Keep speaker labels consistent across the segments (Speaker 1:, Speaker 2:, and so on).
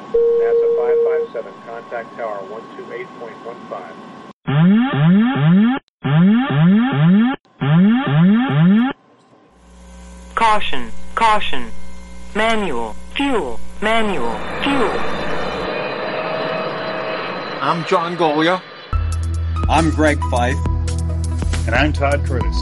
Speaker 1: NASA 557, contact tower 128.15.
Speaker 2: Caution, caution. Manual, fuel, manual, fuel.
Speaker 3: I'm John Golia.
Speaker 4: I'm Greg Fife.
Speaker 5: And I'm Todd Curtis.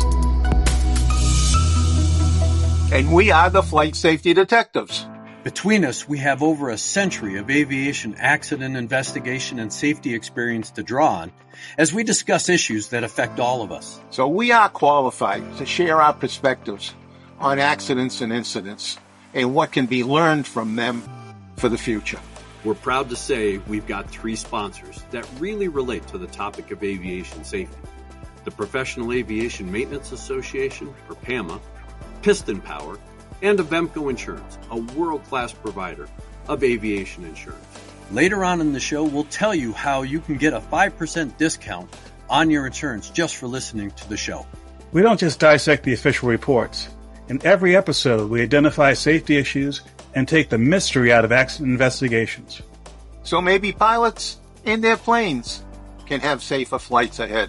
Speaker 3: And we are the Flight Safety Detectives.
Speaker 4: Between us, we have over a century of aviation accident investigation and safety experience to draw on as we discuss issues that affect all of us.
Speaker 3: So we are qualified to share our perspectives on accidents and incidents and what can be learned from them for the future.
Speaker 6: We're proud to say we've got 3 sponsors that really relate to the topic of aviation safety. The Professional Aviation Maintenance Association, or PAMA, Piston Power, and Avemco Insurance, a world-class provider of aviation insurance.
Speaker 4: Later on in the show, we'll tell you how you can get a 5% discount on your insurance just for listening to the show.
Speaker 5: We don't just dissect the official reports. In every episode, we identify safety issues and take the mystery out of accident investigations.
Speaker 3: So maybe pilots and their planes can have safer flights ahead.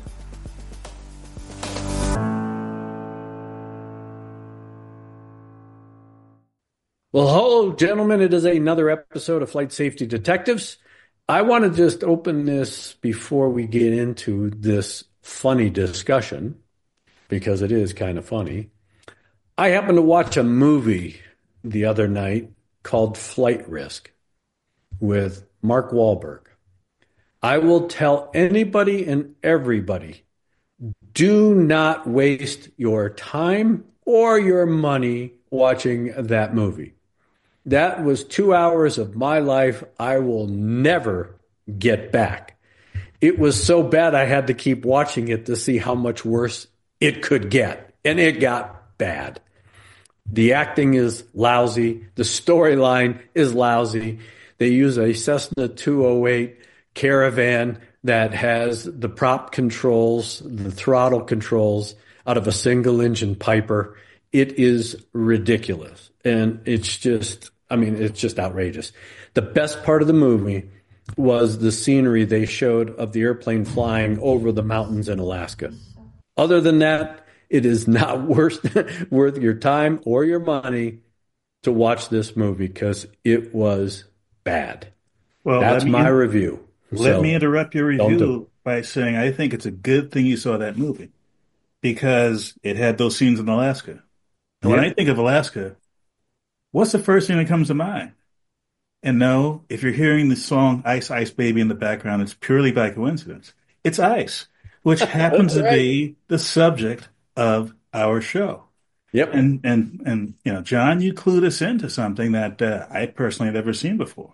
Speaker 7: Well, hello, gentlemen. It is another episode of Flight Safety Detectives. I want to just open this before we get into this funny discussion, because it is kind of funny. I happened to watch a movie the other night called Flight Risk with Mark Wahlberg. I will tell anybody and everybody, do not waste your time or your money watching that movie. That was 2 hours of my life I will never get back. It was so bad I had to keep watching it to see how much worse it could get. And it got bad. The acting is lousy. The storyline is lousy. They use a Cessna 208 Caravan that has the prop controls, the throttle controls out of a single engine Piper. It is ridiculous. And it's just outrageous. The best part of the movie was the scenery they showed of the airplane flying over the mountains in Alaska. Other than that, it is not worth your time or your money to watch this movie because it was bad. Well, that's my review.
Speaker 5: Let me interrupt your review by saying I think it's a good thing you saw that movie because it had those scenes in Alaska. And when I think of Alaska, what's the first thing that comes to mind? And no, if you're hearing the song Ice Ice Baby in the background, it's purely by coincidence. It's ice, which happens to be the subject of our show.
Speaker 7: Yep.
Speaker 5: And you know, John, you clued us into something that I personally had never seen before.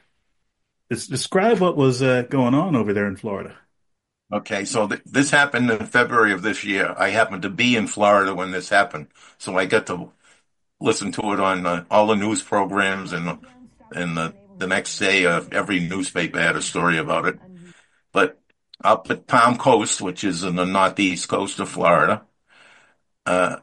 Speaker 5: Describe what was going on over there in Florida.
Speaker 8: Okay, so this happened in February of this year. I happened to be in Florida when this happened, so I got to listen to it on all the news programs, and the next day every newspaper had a story about it. But up at Palm Coast, which is in the northeast coast of Florida, a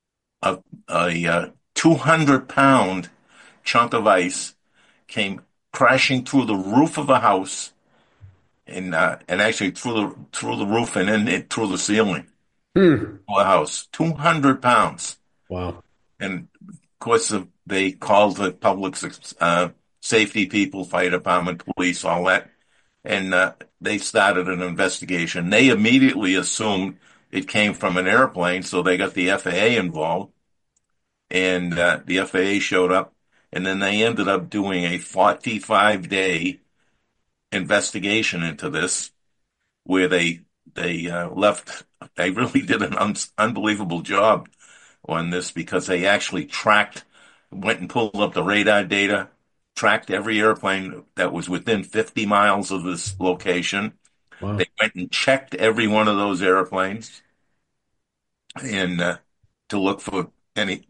Speaker 8: 200-pound chunk of ice came crashing through the roof of a house, and actually through the roof and in through the ceiling of a house. 200 pounds.
Speaker 7: Wow.
Speaker 8: And of course, they called the public safety people, fire department, police, all that. And they started an investigation. They immediately assumed it came from an airplane, so they got the FAA involved. And the FAA showed up, and then they ended up doing a 45-day investigation into this, where they really did an unbelievable job on this, because they actually went and pulled up the radar data, tracked every airplane that was within 50 miles of this location.
Speaker 7: Wow.
Speaker 8: They went and checked every one of those airplanes, and to look for any,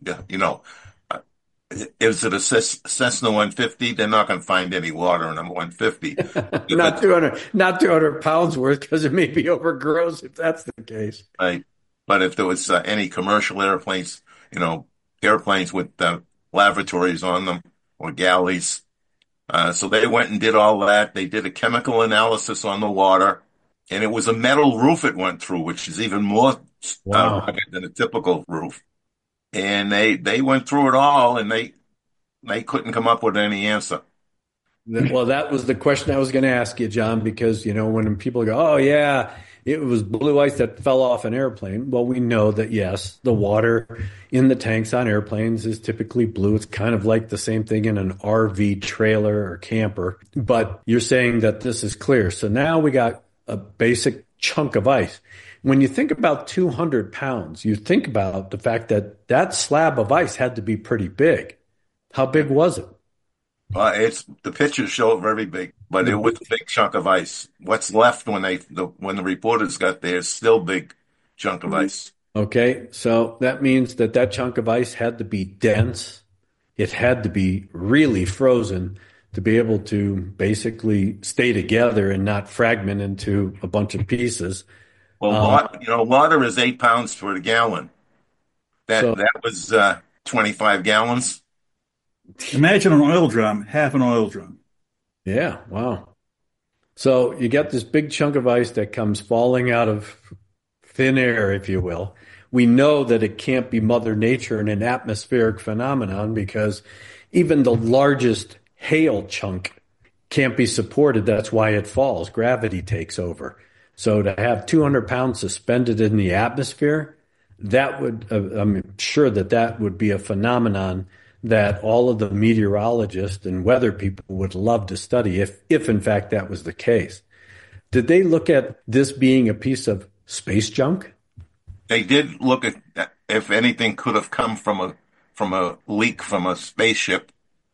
Speaker 8: is it a Cessna 150? They're not going to find any water in a 150.
Speaker 7: Not 200 pounds worth, because it may be overgrown if that's the case.
Speaker 8: Right. But if there was any commercial airplanes, airplanes with lavatories on them or galleys, So they went and did all that. They did a chemical analysis on the water, and it was a metal roof it went through, which is even more rugged than a typical roof. And they went through it all, and they couldn't come up with any answer.
Speaker 7: Well, that was the question I was going to ask you, John, because, when people go, oh, yeah, it was blue ice that fell off an airplane. Well, we know that, yes, the water in the tanks on airplanes is typically blue. It's kind of like the same thing in an RV trailer or camper. But you're saying that this is clear. So now we got a basic chunk of ice. When you think about 200 pounds, you think about the fact that that slab of ice had to be pretty big. How big was it?
Speaker 8: The pictures show it very big, but it was a big chunk of ice. What's left when the reporters got there is still big chunk of ice.
Speaker 7: Okay, so that means that chunk of ice had to be dense. It had to be really frozen to be able to basically stay together and not fragment into a bunch of pieces.
Speaker 8: Well, water is 8 pounds per gallon. That was 25 gallons.
Speaker 5: Imagine an oil drum, half an oil drum.
Speaker 7: Yeah, wow. So you got this big chunk of ice that comes falling out of thin air, if you will. We know that it can't be Mother Nature and an atmospheric phenomenon because even the largest hail chunk can't be supported. That's why it falls. Gravity takes over. So to have 200 pounds suspended in the atmosphere, that would, I'm sure that would be a phenomenon that all of the meteorologists and weather people would love to study if in fact that was the case. Did they look at this being a piece of space junk?
Speaker 8: They did look at if anything could have come from a leak from a spaceship,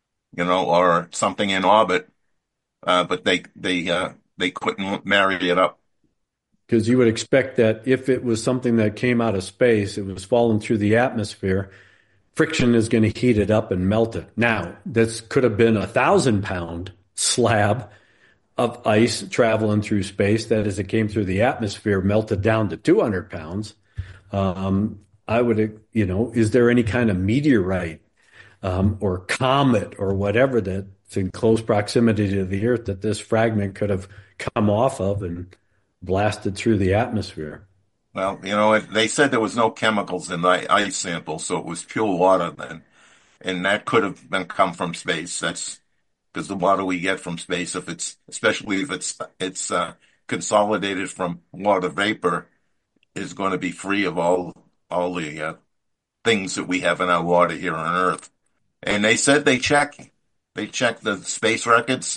Speaker 8: or something in orbit, but they couldn't marry it up.
Speaker 7: Because you would expect that if it was something that came out of space, it was falling through the atmosphere, friction is going to heat it up and melt it. Now, this could have been 1,000-pound slab of ice traveling through space that as it came through the atmosphere melted down to 200 pounds. I would, is there any kind of meteorite or comet or whatever that's in close proximity to the Earth that this fragment could have come off of and blasted through the atmosphere?
Speaker 8: Well, they said there was no chemicals in the ice sample, so it was pure water then. And that could have come from space. That's because the water we get from space, especially if it's consolidated from water vapor, is going to be free of all the things that we have in our water here on Earth. And they said they checked the space records,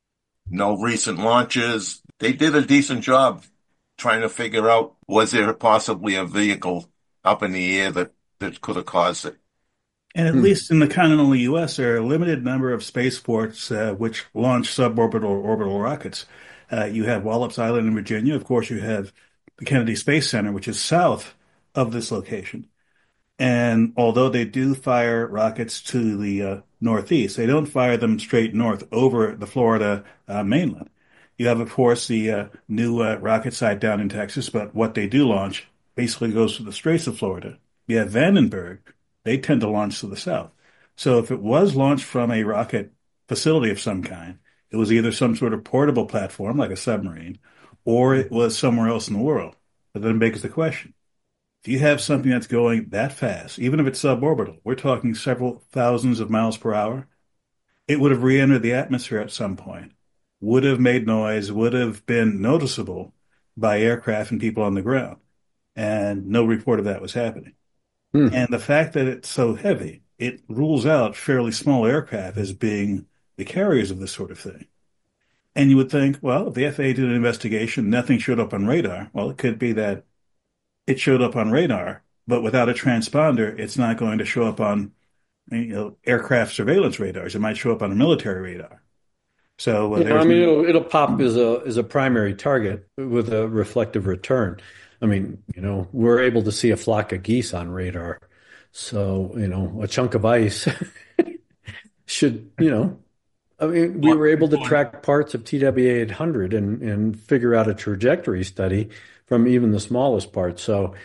Speaker 8: no recent launches. They did a decent job trying to figure out, was there possibly a vehicle up in the air that could have caused it?
Speaker 5: And at least in the continental U.S., there are a limited number of spaceports which launch suborbital or orbital rockets. You have Wallops Island in Virginia. Of course, you have the Kennedy Space Center, which is south of this location. And although they do fire rockets to the northeast, they don't fire them straight north over the Florida mainland. You have, of course, the new rocket site down in Texas, but what they do launch basically goes to the Straits of Florida. You have Vandenberg. They tend to launch to the south. So if it was launched from a rocket facility of some kind, it was either some sort of portable platform like a submarine, or it was somewhere else in the world. But then it begs the question, if you have something that's going that fast, even if it's suborbital, we're talking several thousands of miles per hour, it would have re-entered the atmosphere at some point, would have made noise, would have been noticeable by aircraft and people on the ground. And no report of that was happening. And the fact that it's so heavy, it rules out fairly small aircraft as being the carriers of this sort of thing. And you would think, well, if the FAA did an investigation, nothing showed up on radar. Well, it could be that it showed up on radar, but without a transponder, it's not going to show up on aircraft surveillance radars. It might show up on a military radar. So
Speaker 7: it'll pop as a primary target with a reflective return. We're able to see a flock of geese on radar. So, a chunk of ice should, we were able to track parts of TWA 800 and figure out a trajectory study from even the smallest parts. So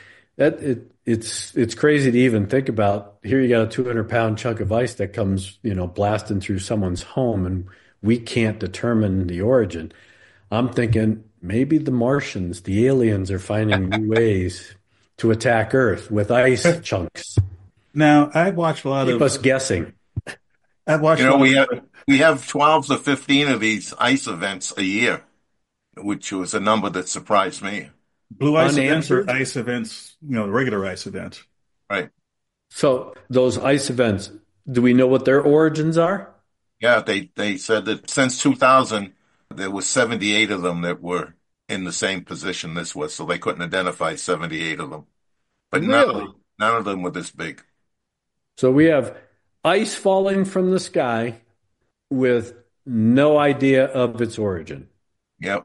Speaker 7: it's crazy to even think about. Here you got a 200-pound chunk of ice that comes, blasting through someone's home, and we can't determine the origin. I'm thinking maybe the Martians, the aliens, are finding new ways to attack Earth with ice chunks.
Speaker 5: Now, I've watched a lot
Speaker 7: Keep
Speaker 5: of.
Speaker 7: us guessing.
Speaker 5: I've watched.
Speaker 8: We have 12 to 15 of these ice events a year, which was a number that surprised me.
Speaker 5: Blue ice events or ice events, regular ice events.
Speaker 8: Right.
Speaker 7: So those ice events, do we know what their origins are?
Speaker 8: Yeah, they said that since 2000, there were 78 of them that were in the same position this was, so they couldn't identify 78 of them. But
Speaker 7: really?
Speaker 8: none of them were this big.
Speaker 7: So we have ice falling from the sky with no idea of its origin.
Speaker 8: Yep.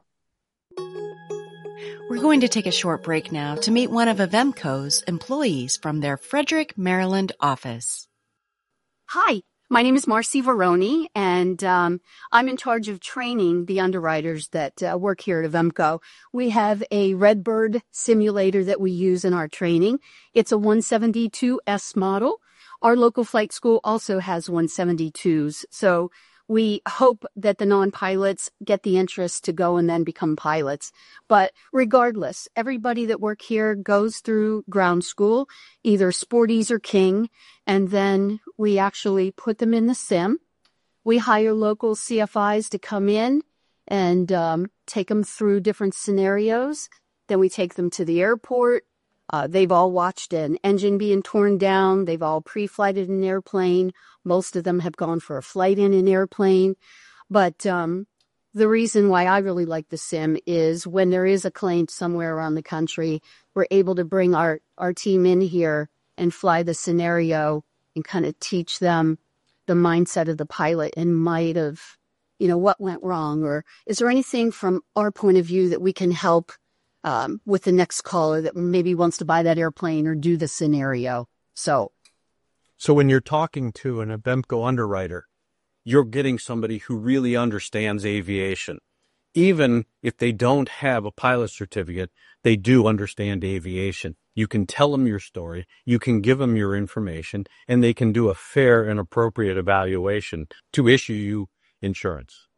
Speaker 9: We're going to take a short break now to meet one of Avemco's employees from their Frederick, Maryland office.
Speaker 10: Hi, my name is Marcy Veroni, and I'm in charge of training the underwriters that work here at Avemco. We have a Redbird simulator that we use in our training. It's a 172S model. Our local flight school also has 172s, so we hope that the non-pilots get the interest to go and then become pilots. But regardless, everybody that work here goes through ground school, either Sporties or King, and then we actually put them in the sim. We hire local CFIs to come in and take them through different scenarios. Then we take them to the airport. They've all watched an engine being torn down. They've all pre-flighted an airplane. Most of them have gone for a flight in an airplane. But the reason why I really like the sim is when there is a plane somewhere around the country, we're able to bring our team in here and fly the scenario and kind of teach them the mindset of the pilot and might of, what went wrong, or is there anything from our point of view that we can help with the next caller that maybe wants to buy that airplane or do the scenario. So
Speaker 4: when you're talking to an Avemco underwriter, you're getting somebody who really understands aviation. Even if they don't have a pilot certificate, they do understand aviation. You can tell them your story, you can give them your information, and they can do a fair and appropriate evaluation to issue you insurance.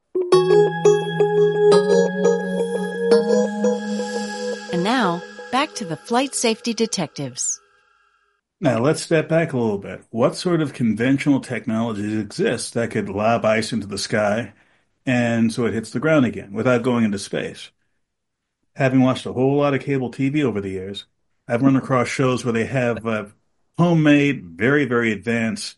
Speaker 9: And now, back to the Flight Safety Detectives.
Speaker 5: Now, let's step back a little bit. What sort of conventional technologies exist that could lob ice into the sky and so it hits the ground again without going into space? Having watched a whole lot of cable TV over the years, I've run across shows where they have homemade, very, very advanced,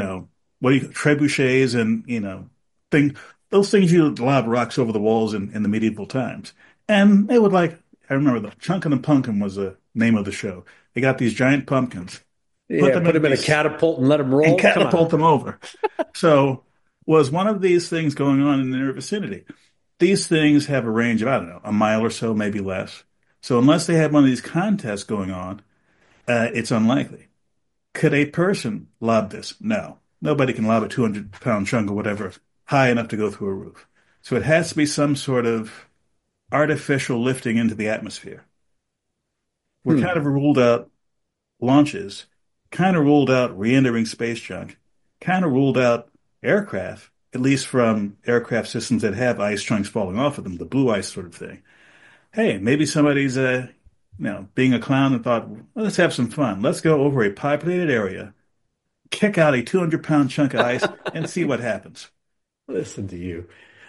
Speaker 5: trebuchets and, those things you lob rocks over the walls in the medieval times. And they would I remember the Chunkin' and Punkin' was the name of the show. They got these giant pumpkins.
Speaker 7: Put them in a catapult and let them roll.
Speaker 5: And catapult them over. So was one of these things going on in their vicinity? These things have a range of, a mile or so, maybe less. So unless they have one of these contests going on, it's unlikely. Could a person lob this? No. Nobody can lob a 200-pound chunk or whatever high enough to go through a roof. So it has to be some sort of artificial lifting into the atmosphere. We're kind of ruled out launches, kind of ruled out re-entering space junk, kind of ruled out aircraft, at least from aircraft systems that have ice chunks falling off of them, the blue ice sort of thing. Hey, maybe somebody's, being a clown and thought, well, let's have some fun. Let's go over a populated area, kick out a 200-pound chunk of ice, and see what happens.
Speaker 7: Listen to you.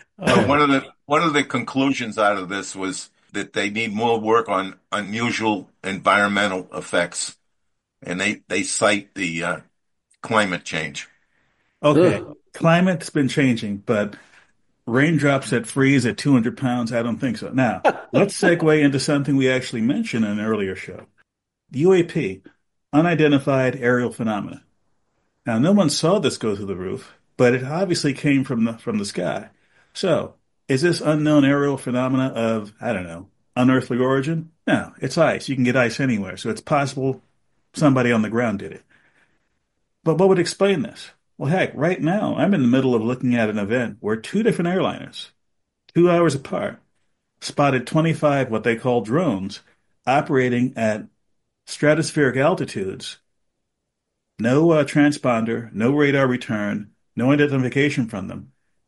Speaker 8: One of the conclusions out of this was that they need more work on unusual environmental effects, and they cite the climate change.
Speaker 5: Okay, climate's been changing, but raindrops that freeze at 200 pounds, I don't think so. Now, let's segue into something we actually mentioned in an earlier show. UAP, unidentified aerial phenomena. Now, no one saw this go through the roof, but it obviously came from the sky. So, is this unknown aerial phenomena of, unearthly origin? No, it's ice. You can get ice anywhere, so it's possible somebody on the ground did it. But what would explain this? Well, heck, right now, I'm in the middle of looking at an event where two different airliners, 2 hours apart, spotted 25 what they call drones operating at stratospheric altitudes. No transponder, no radar return, no identification from them.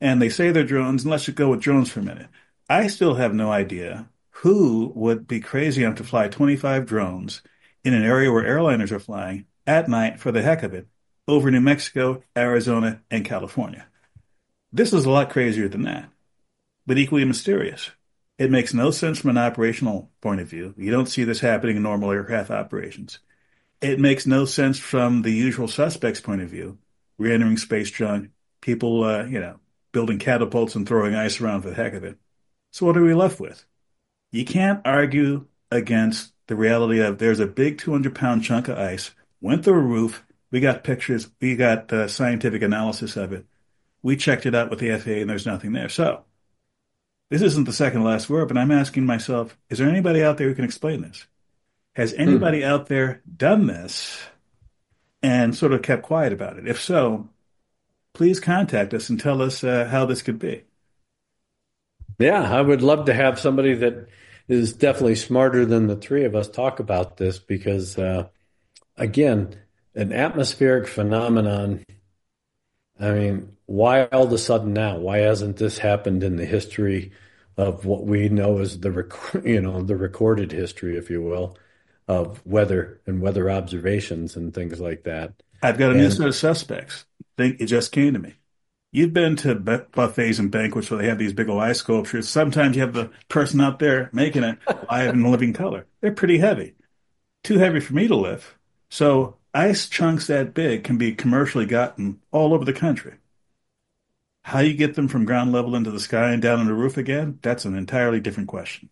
Speaker 5: And they say they're drones, and let's just go with drones for a minute. I still have no idea who would be crazy enough to fly 25 drones in an area where airliners are flying at night for the heck of it over New Mexico, Arizona, and California. This is a lot crazier than that, but equally mysterious. It makes no sense from an operational point of view. You don't see this happening in normal aircraft operations. It makes no sense from the usual suspects' point of view. Re-entering space junk, people, building catapults and throwing ice around for the heck of it. So what are we left with? You can't argue against the reality of there's a big 200-pound chunk of ice, went through a roof, we got pictures, we got scientific analysis of it. We checked it out with the FAA and there's nothing there. So this isn't the second to last word, but I'm asking myself, is there anybody out there who can explain this? Has anybody out there done this and sort of kept quiet about it? If so, please contact us and tell us how this could be.
Speaker 7: Yeah, I would love to have somebody that is definitely smarter than the three of us talk about this because, again, an atmospheric phenomenon. I mean, why all of a sudden now? Why hasn't this happened in the history of what we know as the recorded history, if you will, of weather and weather observations and things like that?
Speaker 5: I've got a new set of suspects. It just came to me. You've been to buffets and banquets where they have these big old ice sculptures. Sometimes you have the person out there making it live in living color. They're pretty heavy. Too heavy for me to lift. So ice chunks that big can be commercially gotten all over the country. How you get them from ground level into the sky and down on the roof again, that's an entirely different question.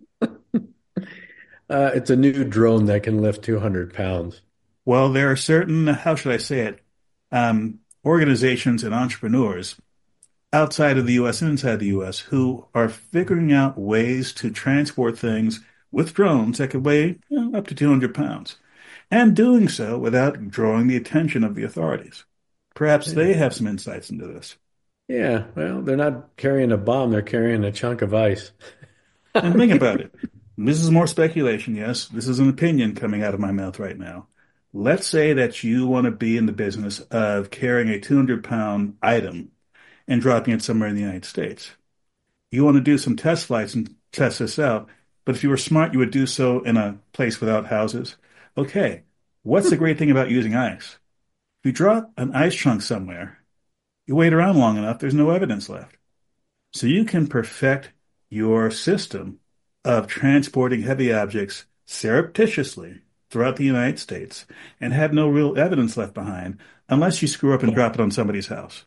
Speaker 7: It's a new drone that can lift 200 pounds.
Speaker 5: Well, there are certain, how should I say it, organizations and entrepreneurs outside of the U.S. and inside the U.S. who are figuring out ways to transport things with drones that could weigh up to 200 pounds, and doing so without drawing the attention of the authorities. Perhaps they have some insights into this.
Speaker 7: Yeah, well, they're not carrying a bomb, they're carrying a chunk of ice.
Speaker 5: And think about it. This is more speculation, yes. This is an opinion coming out of my mouth right now. Let's say that you want to be in the business of carrying a 200-pound item and dropping it somewhere in the United States. You want to do some test flights and test this out, but if you were smart, you would do so in a place without houses. Okay, what's the great thing about using ice? If you drop an ice chunk somewhere, you wait around long enough, there's no evidence left. So you can perfect your system of transporting heavy objects surreptitiously throughout the United States and have no real evidence left behind unless you screw up and drop it on somebody's house.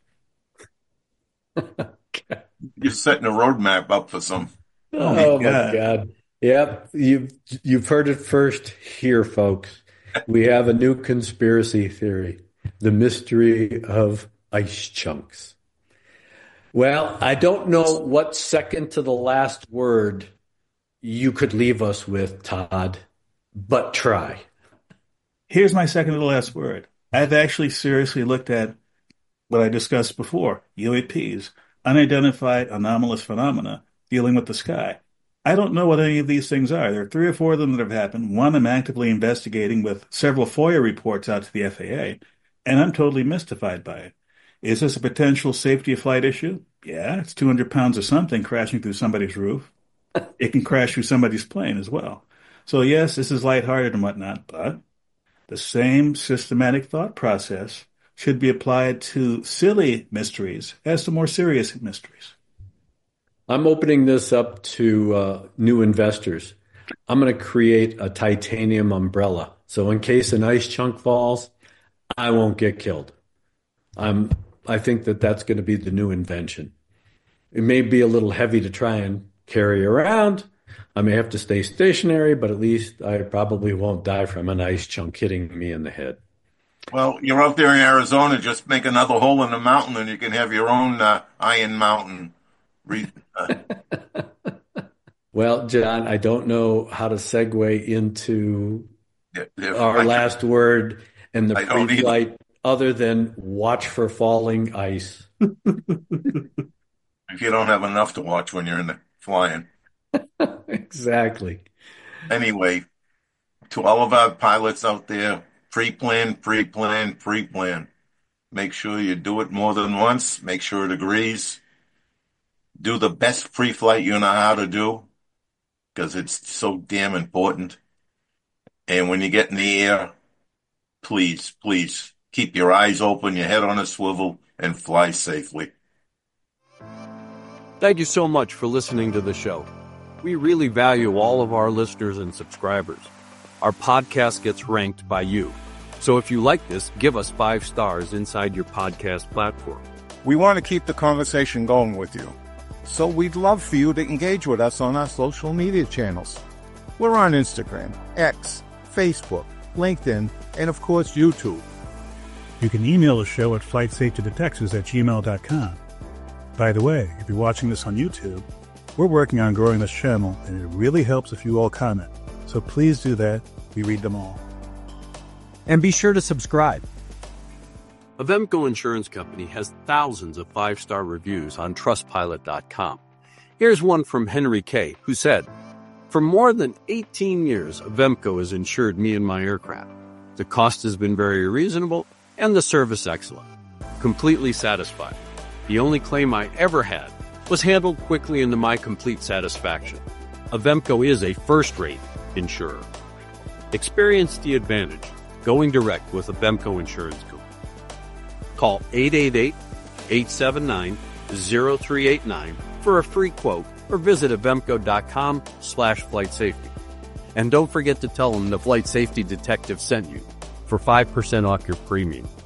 Speaker 8: You're setting a roadmap up for some.
Speaker 7: Oh my God. Yep. You've heard it first here, folks. We have a new conspiracy theory, the mystery of ice chunks. Well, I don't know what second to the last word you could leave us with, Todd, but try.
Speaker 5: Here's my second to the last word. I've actually seriously looked at what I discussed before, UAPs, unidentified anomalous phenomena dealing with the sky. I don't know what any of these things are. There are 3 or 4 of them that have happened. One I'm actively investigating with several FOIA reports out to the FAA, and I'm totally mystified by it. Is this a potential safety of flight issue? Yeah, it's 200 pounds of something crashing through somebody's roof. It can crash through somebody's plane as well. So yes, this is lighthearted and whatnot, but the same systematic thought process should be applied to silly mysteries as to more serious mysteries.
Speaker 7: I'm opening this up to new investors. I'm going to create a titanium umbrella. So in case an ice chunk falls, I won't get killed. I think that's going to be the new invention. It may be a little heavy to try and carry around. I may have to stay stationary, but at least I probably won't die from an ice chunk hitting me in the head.
Speaker 8: Well, you're out there in Arizona, just make another hole in the mountain and you can have your own Iron Mountain.
Speaker 7: Well, John, I don't know how to segue into our last word and the pre-flight other than watch for falling ice.
Speaker 8: If you don't have enough to watch when you're in the flying.
Speaker 7: Exactly.
Speaker 8: Anyway, to all of our pilots out there, pre-plan, pre-plan, pre-plan. Make sure you do it more than once. Make sure it agrees. do the best pre-flight you know how to do, because it's so damn important. And when you get in the air, please keep your eyes open, your head on a swivel, and fly safely.
Speaker 6: Thank you so much for listening to the show. We really value all of our listeners and subscribers. Our podcast gets ranked by you. So if you like this, give us 5 stars inside your podcast platform.
Speaker 3: We want to keep the conversation going with you. So we'd love for you to engage with us on our social media channels. We're on Instagram, X, Facebook, LinkedIn, and of course YouTube.
Speaker 5: You can email the show at flightsafetydetectives@gmail.com. By the way, if you're watching this on YouTube, we're working on growing this channel, and it really helps if you all comment. So please do that. We read them all.
Speaker 4: And be sure to subscribe.
Speaker 6: Avemco Insurance Company has thousands of 5-star reviews on Trustpilot.com. Here's one from Henry K., who said, "For more than 18 years, Avemco has insured me and my aircraft. The cost has been very reasonable and the service excellent. Completely satisfied. The only claim I ever had was handled quickly and to my complete satisfaction. Avemco is a first-rate insurer. Experience the advantage going direct with Avemco Insurance Company. Call 888-879-0389 for a free quote or visit avemco.com/flightsafety. And don't forget to tell them the Flight Safety Detective sent you for 5% off your premium.